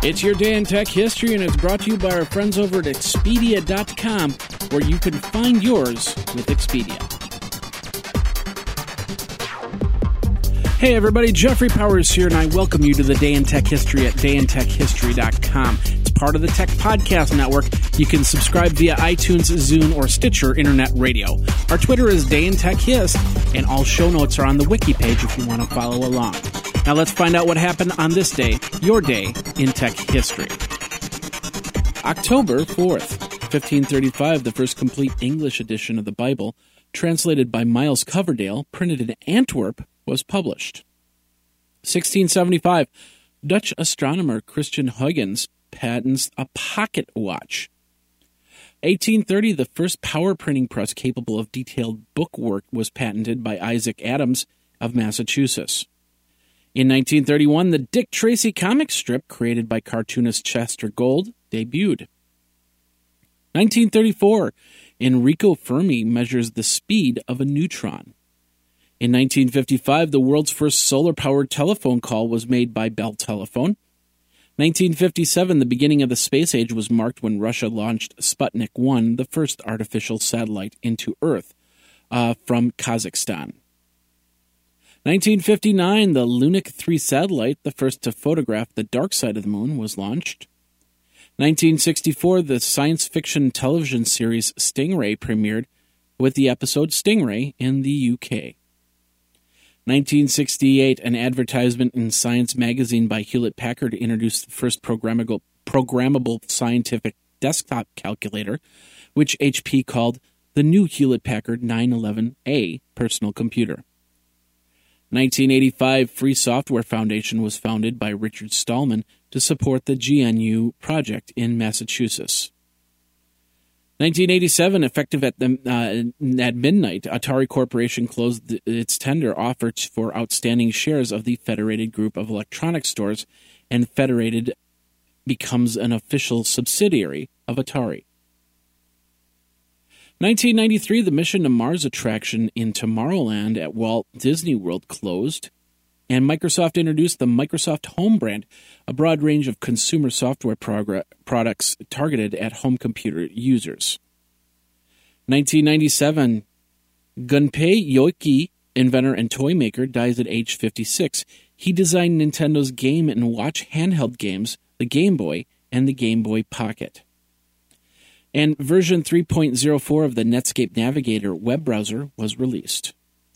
It's your day in tech history, and it's brought to you by our friends over at Expedia.com, where you can find yours with Expedia. Hey everybody, Jeffrey Powers here, and I welcome you to the Day in Tech History at dayintechhistory.com. It's part of the Tech Podcast Network. You can subscribe via iTunes, Zune, or Stitcher Internet Radio. Our Twitter is Day in Tech Hist, and all show notes are on the wiki page if you want to follow along. Now let's find out what happened on this day, your day in tech history. October 4th, 1535, the first complete English edition of the Bible, translated by Miles Coverdale, printed in Antwerp, was published. 1675, Dutch astronomer Christian Huygens patents a pocket watch. 1830, the first power printing press capable of detailed bookwork was patented by Isaac Adams of Massachusetts. In 1931, the Dick Tracy comic strip, created by cartoonist Chester Gould, debuted. 1934, Enrico Fermi measures the speed of a neutron. In 1955, the world's first solar-powered telephone call was made by Bell Telephone. 1957, the beginning of the space age was marked when Russia launched Sputnik 1, the first artificial satellite into Earth, from Kazakhstan. 1959, the Lunik 3 satellite, the first to photograph the dark side of the moon, was launched. 1964, the science fiction television series Stingray premiered with the episode Stingray in the UK. 1968, an advertisement in Science magazine by Hewlett-Packard introduced the first programmable scientific desktop calculator, which HP called the new Hewlett-Packard 911A personal computer. 1985, Free Software Foundation was founded by Richard Stallman to support the GNU project in Massachusetts. 1987, effective at midnight, Atari Corporation closed its tender offer for outstanding shares of the Federated Group of Electronic Stores, and Federated becomes an official subsidiary of Atari. 1993, the Mission to Mars attraction in Tomorrowland at Walt Disney World closed, and Microsoft introduced the Microsoft Home brand, a broad range of consumer software products targeted at home computer users. 1997, Gunpei Yokoi, inventor and toy maker, dies at age 56. He designed Nintendo's game and watch handheld games, the Game Boy and the Game Boy Pocket. And version 3.04 of the Netscape Navigator web browser was released.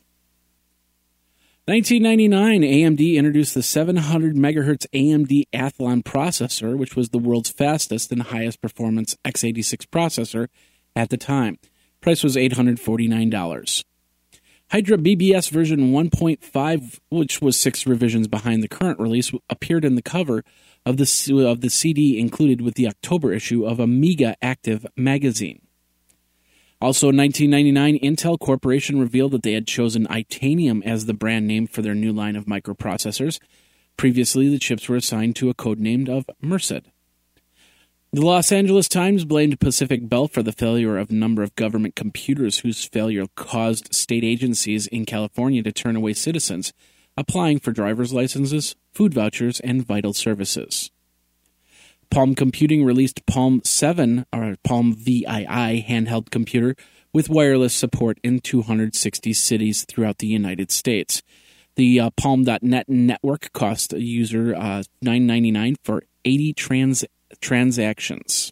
1999, AMD introduced the 700 MHz AMD Athlon processor, which was the world's fastest and highest performance x86 processor at the time. Price was $849. Hydra BBS version 1.5, which was 6 revisions behind the current release, appeared in the cover of the CD included with the October issue of Amiga Active magazine. Also in 1999, Intel Corporation revealed that they had chosen Itanium as the brand name for their new line of microprocessors. Previously, the chips were assigned to a code name of Merced. The Los Angeles Times blamed Pacific Bell for the failure of a number of government computers, whose failure caused state agencies in California to turn away citizens applying for driver's licenses, food vouchers, and vital services. Palm Computing released Palm 7, or Palm VII handheld computer with wireless support in 260 cities throughout the United States. The Palm.net network cost a user $9.99 for 80 transactions.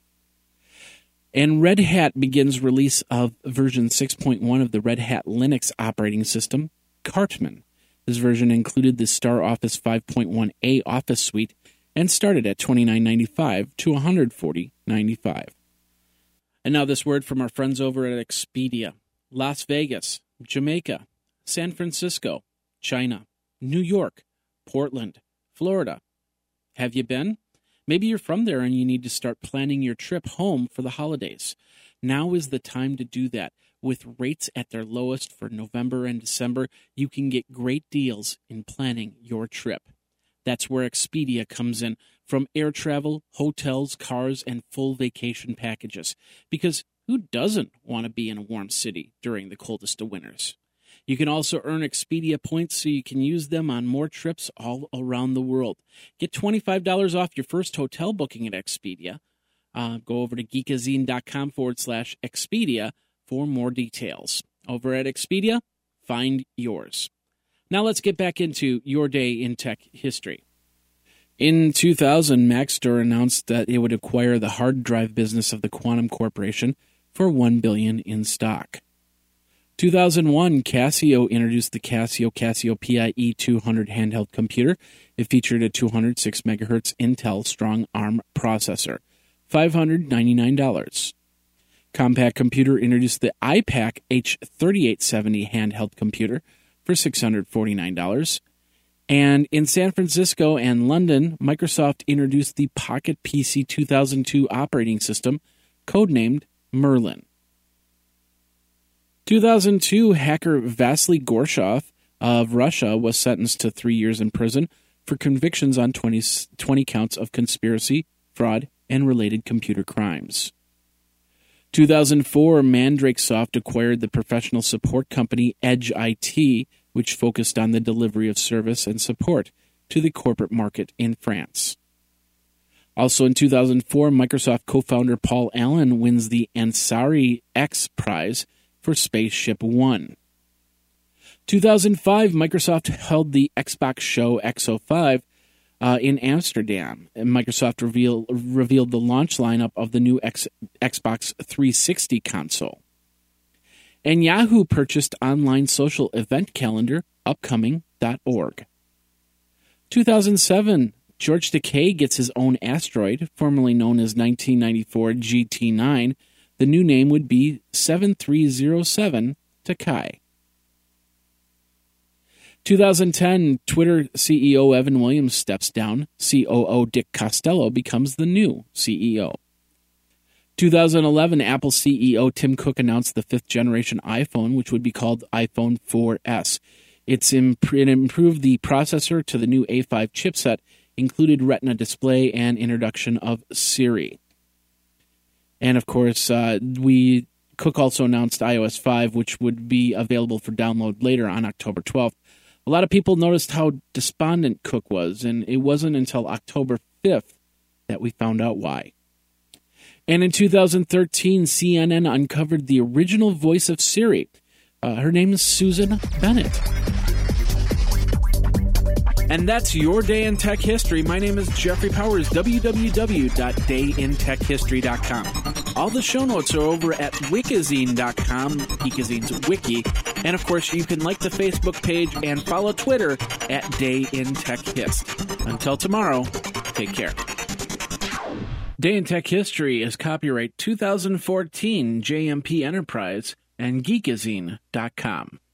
And Red Hat begins release of version 6.1 of the Red Hat Linux operating system, Cartman. This version included the Star Office 5.1a Office Suite and started at $29.95 to $140.95. And now this word from our friends over at Expedia. Las Vegas, Jamaica, San Francisco, China, New York, Portland, Florida. Have you been? Maybe you're from there and you need to start planning your trip home for the holidays. Now is the time to do that. With rates at their lowest for November and December, you can get great deals in planning your trip. That's where Expedia comes in, from air travel, hotels, cars, and full vacation packages. Because who doesn't want to be in a warm city during the coldest of winters? You can also earn Expedia points so you can use them on more trips all around the world. Get $25 off your first hotel booking at Expedia. Go over to geekazine.com/Expedia for more details. Over at Expedia, find yours. Now let's get back into your day in tech history. In 2000, Maxtor announced that it would acquire the hard drive business of the Quantum Corporation for $1 billion in stock. 2001, Casio introduced the Casio PIE 200 handheld computer. It featured a 206 MHz Intel Strong Arm processor, $599. Compaq Computer introduced the iPac H3870 handheld computer for $649. And in San Francisco and London, Microsoft introduced the Pocket PC 2002 operating system, codenamed Merlin. 2002, hacker Vasily Gorshov of Russia was sentenced to 3 years in prison for convictions on 20 counts of conspiracy, fraud, and related computer crimes. 2004, Mandrake Soft acquired the professional support company Edge IT, which focused on the delivery of service and support to the corporate market in France. Also in 2004, Microsoft co-founder Paul Allen wins the Ansari X Prize for Spaceship One. 2005, Microsoft held the Xbox show XO5 in Amsterdam. And Microsoft revealed the launch lineup of the new Xbox 360 console. And Yahoo purchased online social event calendar Upcoming.org. 2007, George Takei gets his own asteroid, formerly known as 1994 GT9. The new name would be 7307 Takai. 2010, Twitter CEO Evan Williams steps down. COO Dick Costello becomes the new CEO. 2011, Apple CEO Tim Cook announced the fifth-generation iPhone, which would be called iPhone 4S. It improved the processor to the new A5 chipset, included Retina display, and introduction of Siri. And, of course, Cook also announced iOS 5, which would be available for download later on October 12th. A lot of people noticed how despondent Cook was, and it wasn't until October 5th that we found out why. And in 2013, CNN uncovered the original voice of Siri. Her name is Susan Bennett. And that's your day in tech history. My name is Jeffrey Powers, www.dayintechhistory.com. All the show notes are over at wikizine.com, Geekazine's wiki. And, of course, you can like the Facebook page and follow Twitter at Day in Tech Hist. Until tomorrow, take care. Day in Tech History is copyright 2014 JMP Enterprise and Geekazine.com.